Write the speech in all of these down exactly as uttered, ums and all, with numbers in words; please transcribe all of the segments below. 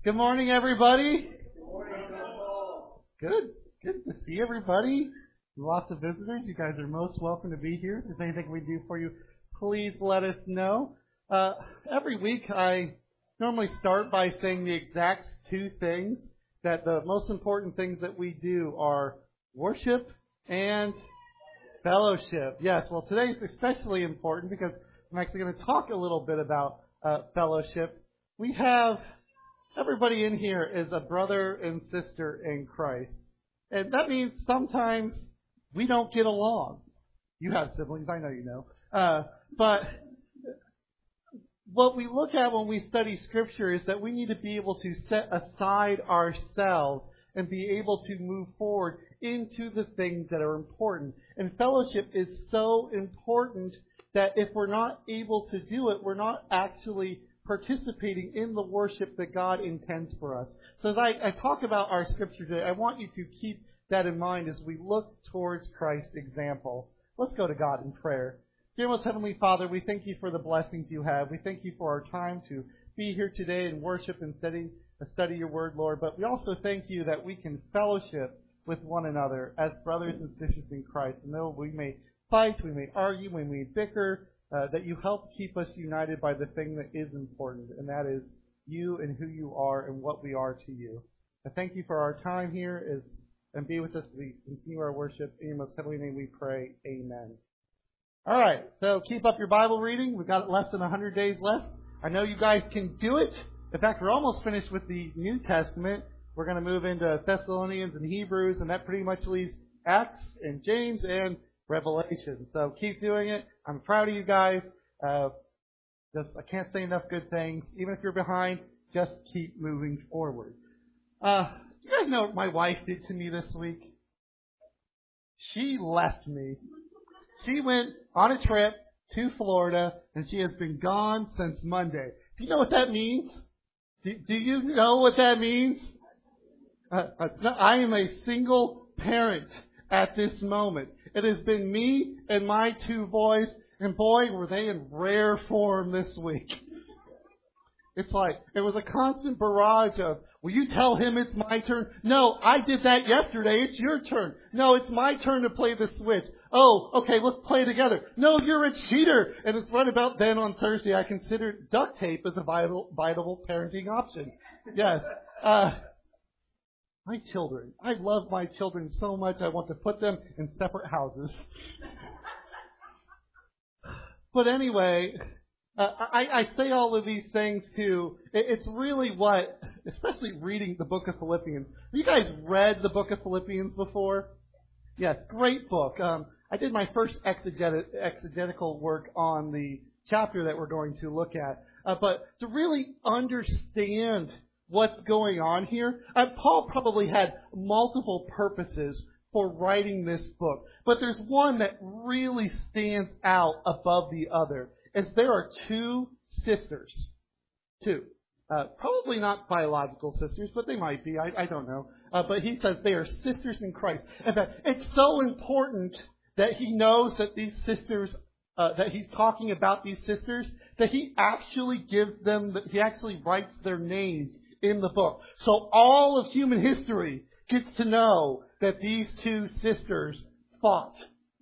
Good morning, everybody. Good. Good to see everybody. Lots of visitors. You guys are most welcome to be here. If there's anything we do for you, please let us know. Uh, every week I normally start by saying the exact two things, that the most important things that we do are worship and fellowship. Yes, well, today's especially important because I'm actually going to talk a little bit about uh, fellowship. We have, everybody in here is a brother and sister in Christ. And that means sometimes we don't get along. You have siblings, I know you know. Uh, but what we look at when we study Scripture is that we need to be able to set aside ourselves and be able to move forward into the things that are important. And fellowship is so important that if we're not able to do it, we're not actually participating in the worship that God intends for us. So as I, I talk about our Scripture today, I want you to keep that in mind as we look towards Christ's example. Let's go to God in prayer. Dear most Heavenly Father, we thank you for the blessings you have. We thank you for our time to be here today and worship and study, study your word, Lord. But we also thank you that we can fellowship with one another as brothers and sisters in Christ. And though we may fight, we may argue, we may bicker, uh, that you help keep us united by the thing that is important, and that is you and who you are and what we are to you. I thank you for our time here as, and be with us as we continue our worship. In your most heavenly name we pray. Amen. All right, so keep up your Bible reading. We've got less than one hundred days left. I know you guys can do it. In fact, we're almost finished with the New Testament. We're going to move into Thessalonians and Hebrews, and that pretty much leaves Acts and James and Revelation. So keep doing it. I'm proud of you guys. Uh, just I can't say enough good things. Even if you're behind, just keep moving forward. Uh, you guys know what my wife did to me this week? She left me. She went on a trip to Florida, and she has been gone since Monday. Do you know what that means? Do, do you know what that means? Uh, I am a single parent at this moment. It has been me and my two boys, and boy, were they in rare form this week. It's like, it was a constant barrage of, will you tell him it's my turn? No, I did that yesterday. It's your turn. No, it's my turn to play the Switch. Oh, okay, let's play together. No, you're a cheater. And it's right about then on Thursday I considered duct tape as a vital, viable parenting option. Yes. Uh, my children. I love my children so much I want to put them in separate houses. But anyway, uh, I, I say all of these things to, it, it's really what, especially reading the book of Philippians. Have you guys read the book of Philippians before? Yes, great book. Um, I did my first exeget- exegetical work on the chapter that we're going to look at. Uh, but to really understand what's going on here, uh, Paul probably had multiple purposes for writing this book. But there's one that really stands out above the other, as there are two sisters. Two. Uh, probably not biological sisters, but they might be. I, I don't know. Uh, but he says they are sisters in Christ. In fact, it's so important that he knows that these sisters, uh, that he's talking about these sisters, that he actually gives them, he actually writes their names in the book. So all of human history gets to know that these two sisters fought.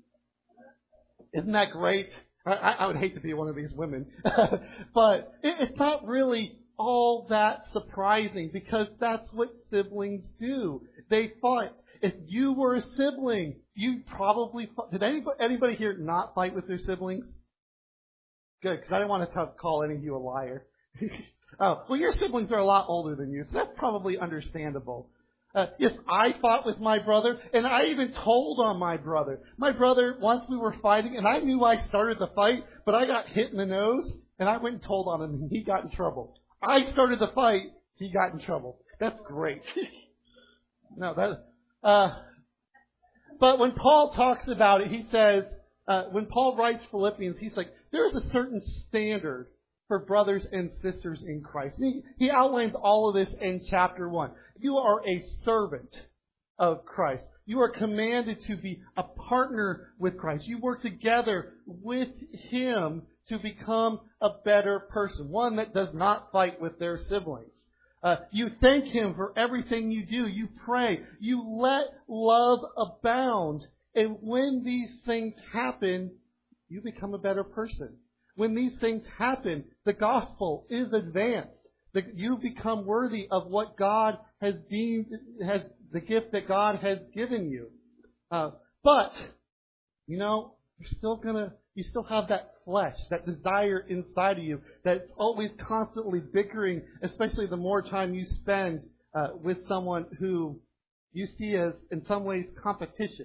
Isn't that great? I, I would hate to be one of these women. But it, it's not really all that surprising because that's what siblings do. They fight. If you were a sibling, you probably fought. Did anybody, anybody here not fight with their siblings? Good, because I didn't want to t- call any of you a liar. Oh, well, your siblings are a lot older than you, so that's probably understandable. Uh, yes, I fought with my brother, and I even told on my brother. My brother, once we were fighting, and I knew I started the fight, but I got hit in the nose, and I went and told on him, and he got in trouble. I started the fight, he got in trouble. That's great. No, that, uh, but when Paul talks about it, he says, uh, when Paul writes Philippians, he's like, there's a certain standard for brothers and sisters in Christ. He, he outlines all of this in chapter one. You are a servant of Christ. You are commanded to be a partner with Christ. You work together with Him to become a better person, one that does not fight with their siblings. Uh, you thank Him for everything you do. You pray. You let love abound. And when these things happen, you become a better person. When these things happen, the gospel is advanced. The, you become worthy of what God has deemed, has the gift that God has given you. Uh, but, you know, you're still gonna, you still have that flesh, that desire inside of you that's always constantly bickering, especially the more time you spend uh, with someone who you see as, in some ways, competition.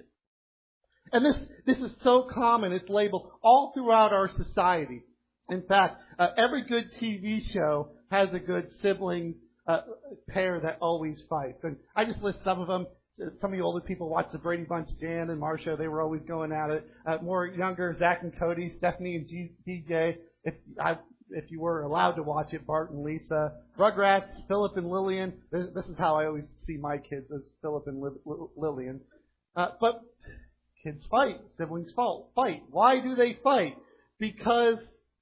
And this, this is so common. It's labeled all throughout our society. In fact, uh, every good T V show has a good sibling uh, pair that always fights. And I just list some of them. Some of you older people watch the Brady Bunch, Jan and Marsha. They were always going at it. Uh, more younger, Zach and Cody, Stephanie and G- D J. If I, if you were allowed to watch it, Bart and Lisa. Rugrats, Philip and Lillian. This, this is how I always see my kids, as Philip and Li- Lillian. Uh, but kids fight. Siblings fight. Why do they fight? Because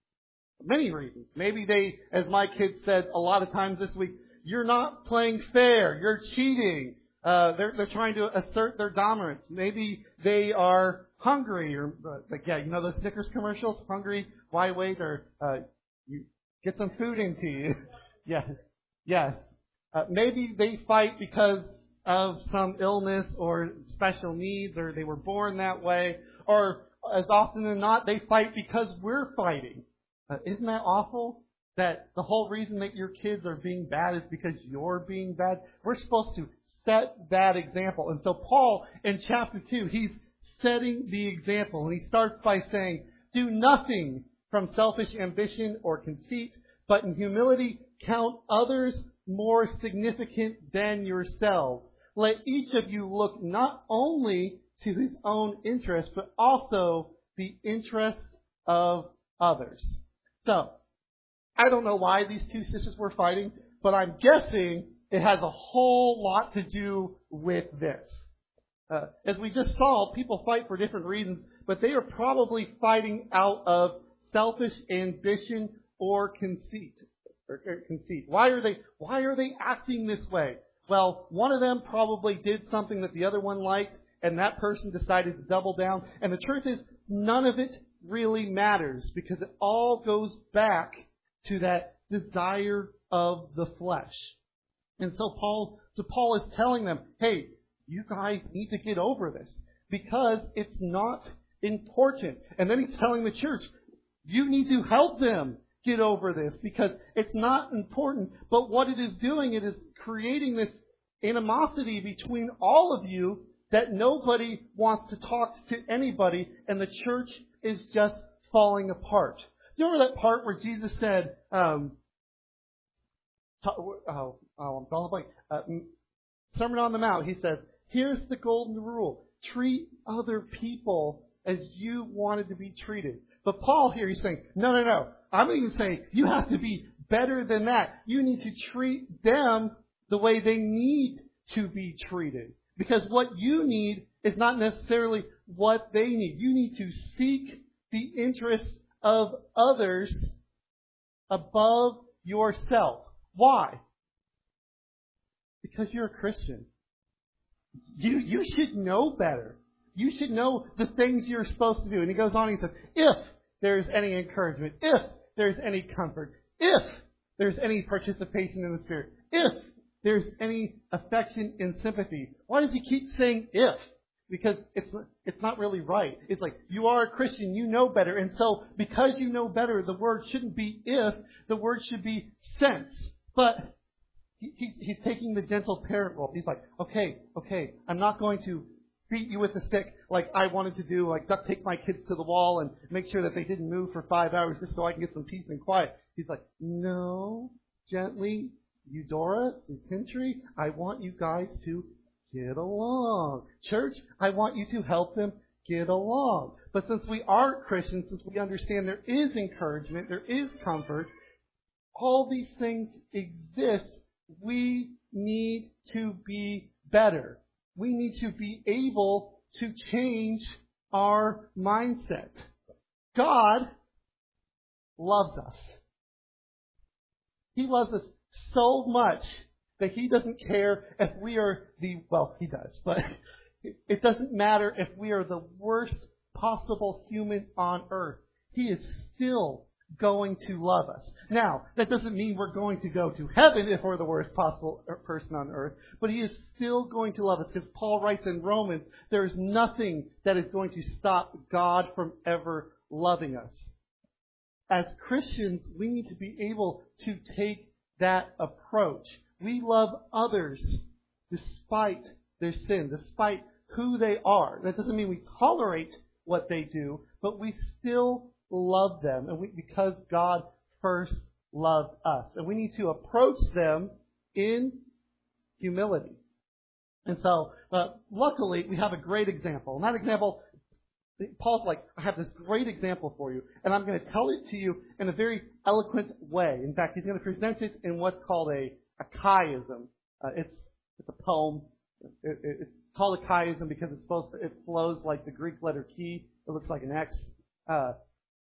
many reasons. Maybe they, as my kids said a lot of times this week, you're not playing fair. You're cheating. Uh, they're, they're trying to assert their dominance. Maybe they are hungry, or uh, like, yeah, you know those Snickers commercials? Hungry, why wait? Or uh, you get some food into you. yes, yes. Uh, maybe they fight because of some illness or special needs, or they were born that way, or as often than not, they fight because we're fighting. Uh, isn't that awful? That the whole reason that your kids are being bad is because you're being bad? We're supposed to set that example. And so Paul, in chapter two, he's setting the example. And he starts by saying, do nothing from selfish ambition or conceit, but in humility count others more significant than yourselves. Let each of you look not only to his own interest, but also the interests of others. So, I don't know why these two sisters were fighting, but I'm guessing it has a whole lot to do with this. Uh, as we just saw, people fight for different reasons, but they are probably fighting out of selfish ambition or conceit. Or, or conceit. Why are they? Why are they acting this way? Well, one of them probably did something that the other one liked, and that person decided to double down. And the truth is, none of it really matters because it all goes back to that desire of the flesh. And so Paul, so Paul is telling them, hey, you guys need to get over this because it's not important. And then he's telling the church, you need to help them get over this because it's not important. But what it is doing, it is creating this animosity between all of you that nobody wants to talk to anybody, and the church is just falling apart. You remember that part where Jesus said, um, oh, oh, I'm drawing a blank. Uh, Sermon on the Mount, he says, here's the golden rule. Treat other people as you wanted to be treated. But Paul here, he's saying, no, no, no. I'm even saying you have to be better than that. You need to treat them the way they need to be treated. Because what you need is not necessarily what they need. You need to seek the interests of others above yourself. Why? Because you're a Christian. You, you should know better. You should know the things you're supposed to do. And he goes on and he says, if there's any encouragement, if there's any comfort, if there's any participation in the Spirit, if there's any affection and sympathy. Why does he keep saying if? Because it's it's not really right. It's like, you are a Christian, you know better. And so, because you know better, the word shouldn't be if, the word should be since. But he, he's, he's taking the gentle parent role. He's like, okay, okay, I'm not going to beat you with a stick like I wanted to do, like duct tape my kids to the wall and make sure that they didn't move for five hours just so I can get some peace and quiet. He's like, no, gently, Eudora, Century, I want you guys to get along. Church, I want you to help them get along. But since we are Christians, since we understand there is encouragement, there is comfort, all these things exist, we need to be better. We need to be able to change our mindset. God loves us. He loves us so much that he doesn't care if we are the, well, he does, but it doesn't matter if we are the worst possible human on earth. He is still going to love us. Now, that doesn't mean we're going to go to heaven if we're the worst possible person on earth, but he is still going to love us, because Paul writes in Romans, there is nothing that is going to stop God from ever loving us. As Christians, we need to be able to take that approach. We love others despite their sin, despite who they are. That doesn't mean we tolerate what they do, but we still love them, and we, because God first loved us. And we need to approach them in humility. And so, uh, luckily, we have a great example. And that example, Paul's like, I have this great example for you, and I'm going to tell it to you in a very eloquent way. In fact, he's going to present it in what's called a, a chiasm. Uh, it's, it's a poem. It, it, it's called a chiasm because it's supposed to, it flows like the Greek letter chi. It looks like an X. Uh,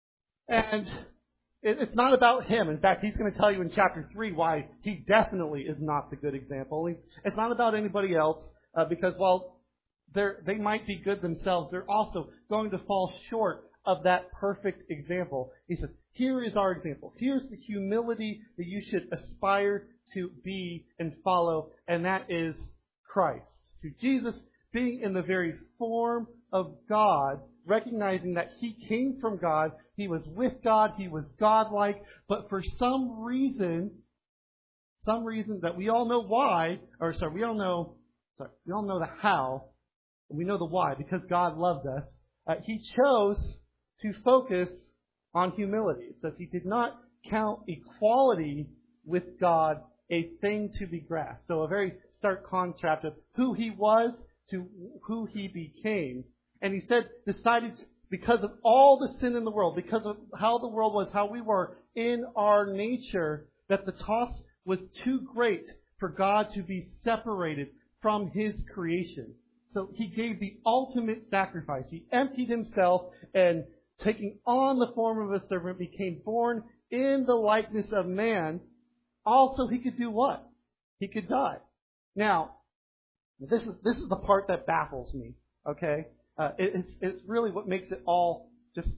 and it, it's not about him. In fact, he's going to tell you in chapter three why he definitely is not the good example. He, it's not about anybody else, uh, because while they're, they might be good themselves, they're also going to fall short of that perfect example. He says, here is our example. Here's the humility that you should aspire to be and follow, and that is Christ. To Jesus being in the very form of God, recognizing that he came from God, he was with God, he was God-like, but for some reason, some reason that we all know why, or sorry, we all know, sorry, we all know the how, and we know the why, because God loved us. Uh, he chose to focus on humility. It says he did not count equality with God a thing to be grasped. So a very stark contrast of who he was to who he became. And he said, decided, because of all the sin in the world, because of how the world was, how we were in our nature, that the cost was too great for God to be separated from his creation. So he gave the ultimate sacrifice. He emptied himself and, taking on the form of a servant, became born in the likeness of man. Also, he could do what? He could die. Now, this is this is the part that baffles me. Okay, uh, it, it's it's really what makes it all just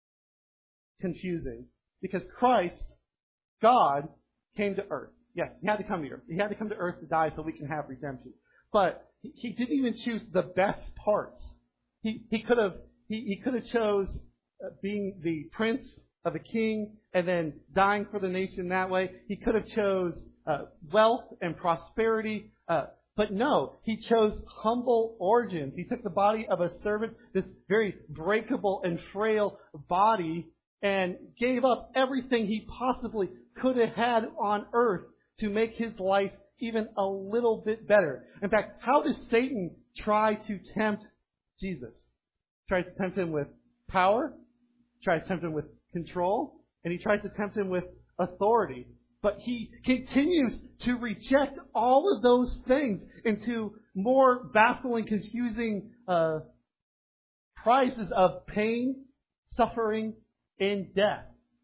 confusing, because Christ, God, came to earth. Yes, he had to come here. He had to come to earth to die so we can have redemption. But he, he didn't even choose the best parts. He he could have he, he could have chose being the prince of a king and then dying for the nation that way. He could have chose uh, wealth and prosperity, uh, but no, he chose humble origins. He took the body of a servant, this very breakable and frail body, and gave up everything he possibly could have had on earth to make his life even a little bit better. In fact, how does Satan try to tempt Jesus? He tries to tempt him with power, tries to tempt him with control, and he tries to tempt him with authority. But he continues to reject all of those things into more baffling, confusing uh, prizes of pain, suffering, and death.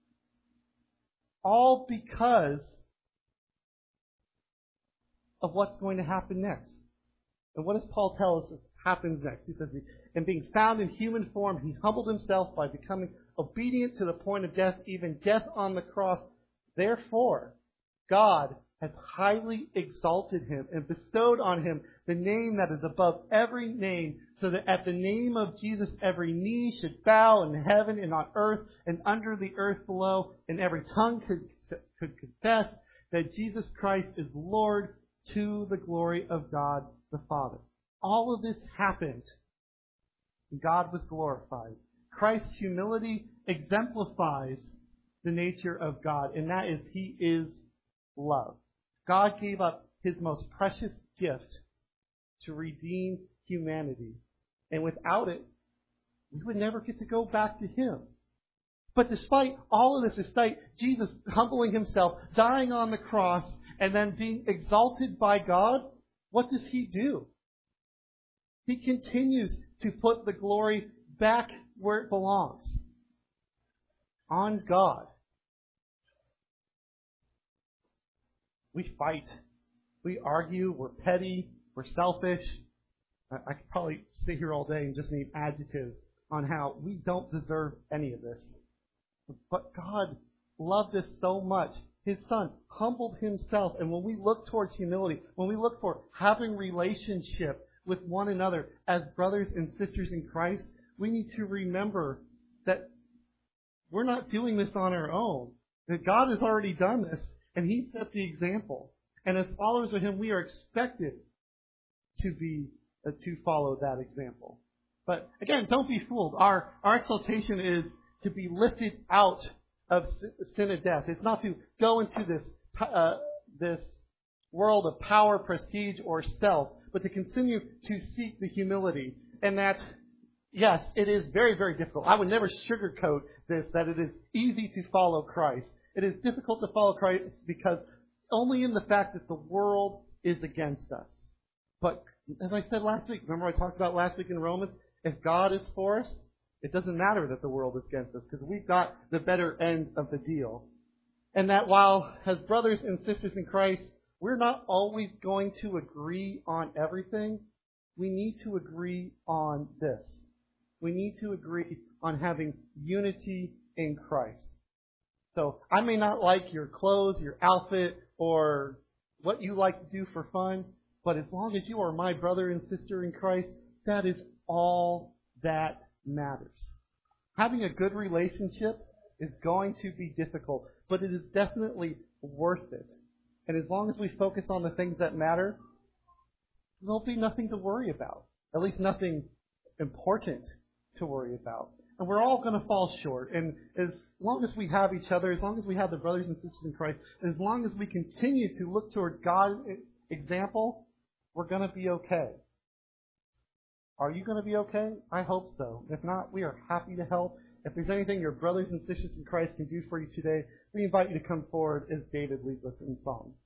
All because of what's going to happen next. And what does Paul tell us happens next? He says, and being found in human form, he humbled himself by becoming obedient to the point of death, even death on the cross. Therefore, God has highly exalted him and bestowed on him the name that is above every name, so that at the name of Jesus every knee should bow in heaven and on earth and under the earth below, and every tongue could, could confess that Jesus Christ is Lord, to the glory of God the Father. All of this happened. God was glorified. Christ's humility exemplifies the nature of God, and that is he is love. God gave up his most precious gift to redeem humanity. And without it, we would never get to go back to him. But despite all of this, despite Jesus humbling himself, dying on the cross, and then being exalted by God, what does he do? He continues to put the glory back where it belongs. On God. We fight. We argue. We're petty. We're selfish. I, I could probably sit here all day and just name adjectives on how we don't deserve any of this. But God loved us so much. His Son humbled Himself. And when we look towards humility, when we look for having relationship with one another as brothers and sisters in Christ, we need to remember that we're not doing this on our own. That God has already done this, and He set the example. And as followers of Him, we are expected to be uh, to follow that example. But again, don't be fooled. Our our exaltation is to be lifted out of sin and death. It's not to go into this uh, this world of power, prestige, or self, but to continue to seek the humility. And that, yes, it is very, very difficult. I would never sugarcoat this, that it is easy to follow Christ. It is difficult to follow Christ because only in the fact that the world is against us. But as I said last week, remember I talked about last week in Romans, if God is for us, it doesn't matter that the world is against us because we've got the better end of the deal. And that while as brothers and sisters in Christ, we're not always going to agree on everything, we need to agree on this. We need to agree on having unity in Christ. So I may not like your clothes, your outfit, or what you like to do for fun, but as long as you are my brother and sister in Christ, that is all that matters. Having a good relationship is going to be difficult, but it is definitely worth it. And as long as we focus on the things that matter, there'll be nothing to worry about. At least nothing important to worry about. And we're all going to fall short. And as long as we have each other, as long as we have the brothers and sisters in Christ, and as long as we continue to look towards God's example, we're going to be okay. Are you going to be okay? I hope so. If not, we are happy to help. If there's anything your brothers and sisters in Christ can do for you today, we invite you to come forward as David leads us in song.